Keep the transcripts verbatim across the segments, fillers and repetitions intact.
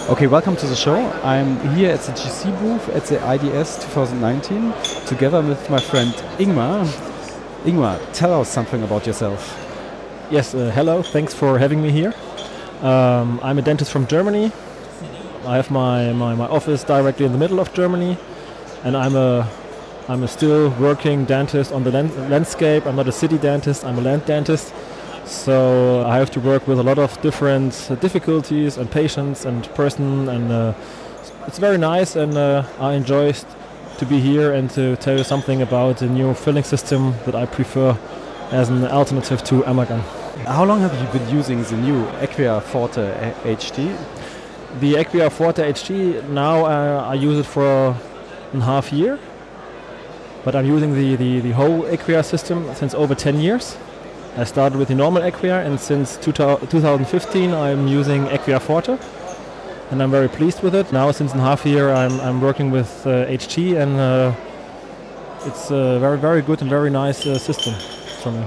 Okay, welcome to the show. I'm here at the G C booth at the I D S twenty nineteen together with my friend Ingmar. Ingmar, tell us something about yourself. Yes, uh, hello, thanks for having me here. Um, I'm a dentist from Germany. I have my, my, my office directly in the middle of Germany, and I'm a I'm a still working dentist on the land- landscape. I'm not a city dentist, I'm a land dentist. So I have to work with a lot of different uh, difficulties and patients and person, and uh, it's very nice, and uh, I enjoy st- to be here and to tell you something about the new filling system that I prefer as an alternative to Amalgam. How long have you been using the new Equia Forte H D? The Equia Forte H D, now uh, I use it for a half year, but I'm using the, the, the whole Equia system since over ten years. I started with the normal Equia, and since two thousand fifteen I'm using Equia Forte, and I'm very pleased with it. Now since a half year I'm, I'm working with uh, H D, and uh, it's a very very good and very nice uh, system for me.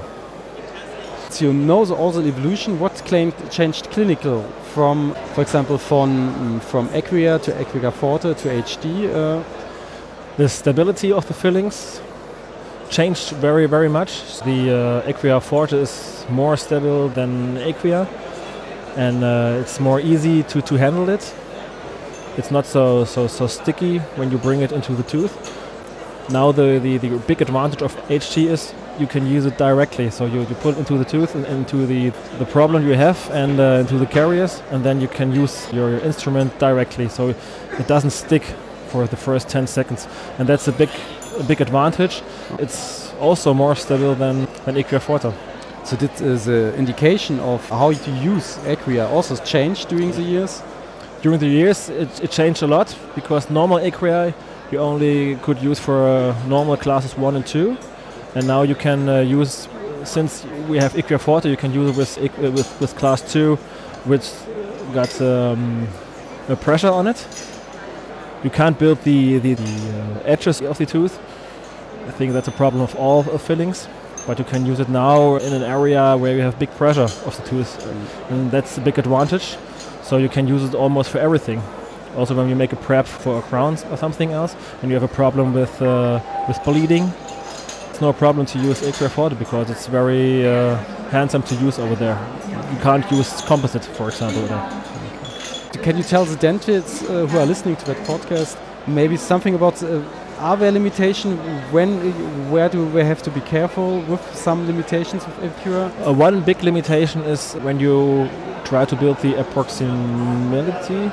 So you know the, all the evolution. What claimed changed clinical from, for example, from from Equia to Equia Forte to H D? Uh, the stability of the fillings changed very very much. The uh, Equia Forte is more stable than Equia, and uh, it's more easy to, to handle it. It's not so so so sticky when you bring it into the tooth. Now the, the, the big advantage of H D is you can use it directly. So you, you put it into the tooth and into the, the problem you have, and uh, into the caries, and then you can use your, your instrument directly. So it doesn't stick for the first ten seconds, and that's a big a big advantage. It's also more stable than, than Equia Forte. So did uh, the indication of how to use Equia also change during the years? During the years it, it changed a lot, because normal Equia you only could use for uh, normal classes one and two, and now you can uh, use, since we have Equia Forte, you can use it with, uh, with, with class two, which got um, a pressure on it. You can't build the, the, the uh, edges of the tooth. I think that's a problem of all uh, fillings, but you can use it now in an area where you have big pressure of the tooth, mm. and that's a big advantage. So you can use it almost for everything. Also when you make a prep for a crown or something else, and you have a problem with uh, with bleeding, it's no problem to use Equia Forte, because it's very uh, handsome to use over there. You can't use composite, for example, there. Can you tell the dentists uh, who are listening to that podcast maybe something about uh, are there limitations? When, where do we have to be careful with some limitations with Equia? Uh, one big limitation is when you try to build the approximity.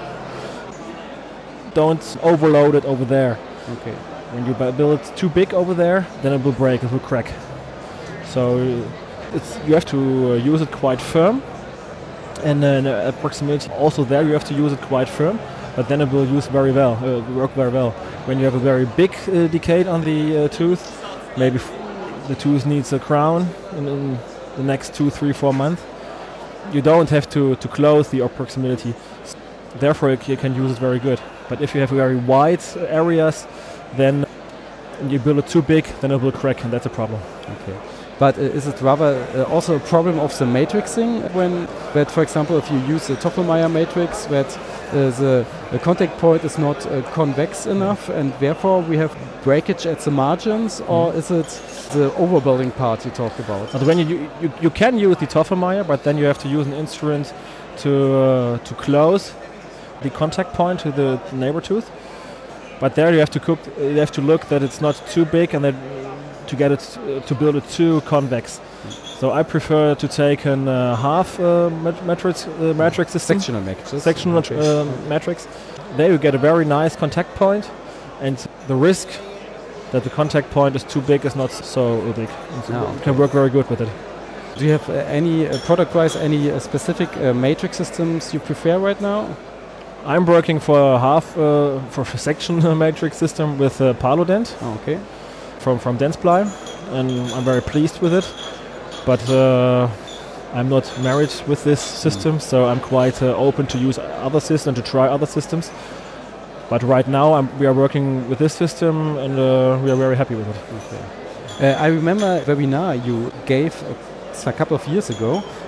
Don't overload it over there. Okay. When you build it too big over there, then it will break, it will crack. So it's, you have to uh, use it quite firm. And then uh, approximity, also there you have to use it quite firm, but then it will use very well, uh, work very well. When you have a very big uh, decay on the uh, tooth, maybe f- the tooth needs a crown in, in the next two, three, four months, you don't have to, to close the approximity. Therefore you, you can use it very good. But if you have very wide areas, then you build it too big, then it will crack, and that's a problem. Okay. But uh, is it rather uh, also a problem of the matrixing, when that, for example, if you use the Toffel-Mayer matrix, that uh, the, the contact point is not uh, convex enough, and therefore we have breakage at the margins, mm. or is it the overbuilding part you talked about? But when you, you you can use the Toffel-Mayer, but then you have to use an instrument to uh, to close the contact point to the neighbor tooth. But there you have to cook, you have to look that it's not too big, and then to get it uh, to build it too convex. So I prefer to take a uh, half uh, mat- matrix uh, matrix system. Sectional matrix. Sectional okay. uh, matrix. There you get a very nice contact point, and the risk that the contact point is too big is not so big. No, you okay. can work very good with it. Do you have uh, any uh, product-wise any uh, specific uh, matrix systems you prefer right now? I'm working for a half uh, for a section matrix system with uh, Palodent. Oh, okay. From from Dentsply, and I'm very pleased with it. But uh, I'm not married with this system, mm. so I'm quite uh, open to use other systems, to try other systems. But right now I'm, we are working with this system, and uh, we are very happy with it. Okay. Uh, I remember a webinar you gave a, a couple of years ago,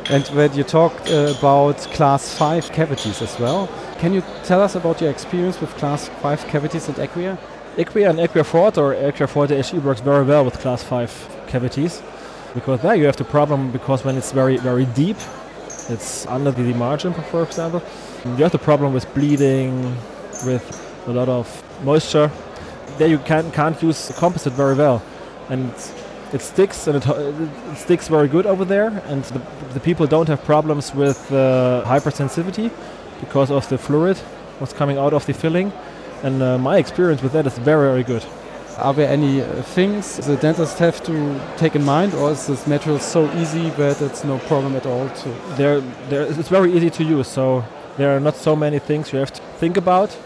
And when you talked uh, about class five cavities as well, can you tell us about your experience with class five cavities at Equia? Equia and Equia Forte or Equia Forte H D works very well with class five cavities, because there you have the problem, because when it's very very deep, it's under the margin, for example, you have the problem with bleeding, with a lot of moisture. There you can, can't use composite very well, and it sticks and it, it sticks very good over there, and the, the people don't have problems with uh, hypersensitivity because of the fluid what's coming out of the filling, and uh, my experience with that is very very good. Are there any uh, things the dentist have to take in mind, or is this material so easy that it's no problem at all to? There, there, it's very easy to use, so there are not so many things you have to think about.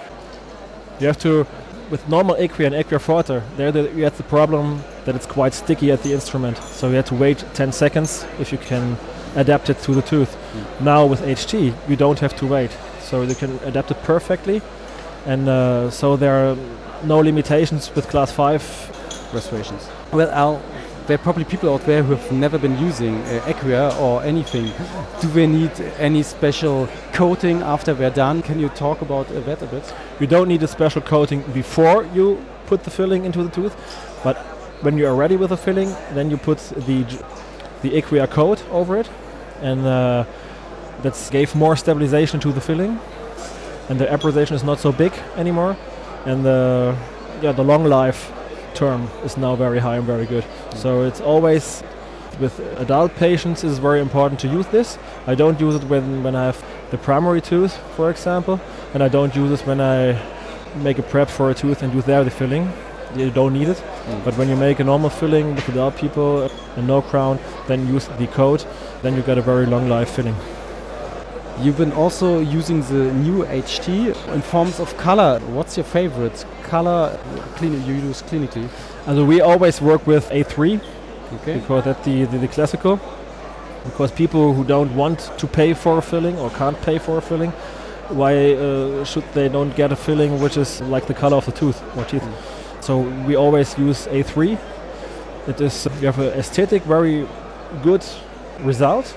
You have to, with normal Equia and Equia Forte, there the, you have the problem that it's quite sticky at the instrument, so you have to wait ten seconds if you can adapt it to the tooth. Mm. Now with H D, you don't have to wait, so you can adapt it perfectly, and uh, so there are no limitations with class five restorations. Well, Al, there are probably people out there who have never been using uh, Equia or anything. Do they need any special coating after they're done? Can you talk about uh, that a bit? You don't need a special coating before you put the filling into the tooth, but when you are ready with the filling, then you put the the Equia coat over it, and uh, that gave more stabilization to the filling, and the appreciation is not so big anymore, and the yeah the long life term is now very high and very good. Mm. So it's always with adult patients is very important to use this. I don't use it when when I have the primary tooth, for example, and I don't use it when I make a prep for a tooth and do there the filling. You don't need it. Mm. But when you make a normal filling with adult people and no crown, then use the coat, then you get a very long life filling. You've been also using the new H T in forms of color. What's your favorite color clean you use clinically? And we always work with A three, okay, because that's the, the, the classical. Because people who don't want to pay for a filling or can't pay for a filling, why uh, should they don't get a filling which is like the color of the tooth or teeth? Mm. So we always use A three. It is you have an aesthetic very good result,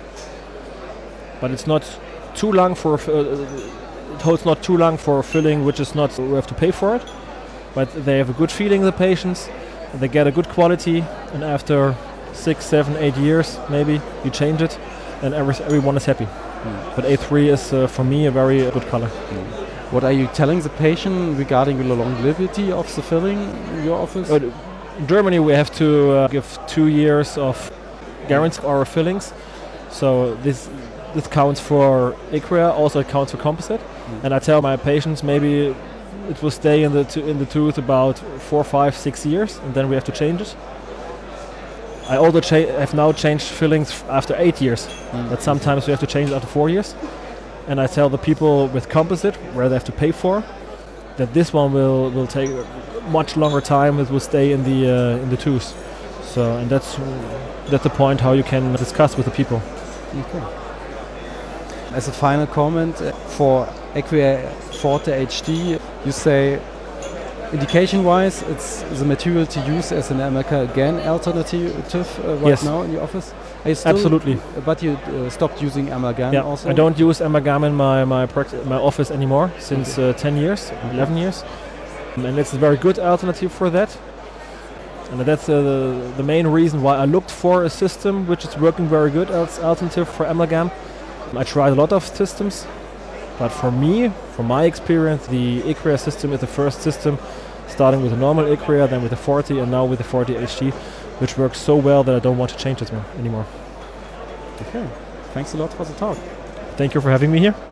but it's not too long for uh, it holds not too long for a filling which is not we have to pay for it, but they have a good feeling, the patients, and they get a good quality, and after six, seven, eight years maybe you change it, and every, everyone is happy. Mm. But A three is uh, for me a very uh, good color. Mm. What are you telling the patient regarding the longevity of the filling in your office? Uh, in Germany we have to uh, give two years of guarantee on our fillings, so this this counts for Equia, also it counts for composite. Mm. And I tell my patients maybe it will stay in the to in the tooth about four, five, six years, and then we have to change it. I also cha- have now changed fillings f- after eight years. Mm. But sometimes we have to change it after four years. And I tell the people with composite, where they have to pay for, that this one will, will take much longer time. It will stay in the uh, in the tooth. So, and that's that's the point how you can discuss with the people. Okay. As a final comment uh, for Equia Forte H D, you say indication-wise, it's the material to use as an amalgam alternative uh, right yes. now in your office. Are you still Absolutely. But you uh, stopped using amalgam yeah, also? I don't use amalgam in my my, pract- my office anymore since okay. uh, ten years, eleven years, and it's a very good alternative for that. And that's uh, the, the main reason why I looked for a system which is working very good as alternative for amalgam. I tried a lot of systems, but for me, from my experience, the Equia system is the first system, starting with a normal Equia, then with the Forte, and now with the Forte H D, which works so well that I don't want to change it anymore. Okay, thanks a lot for the talk. Thank you for having me here.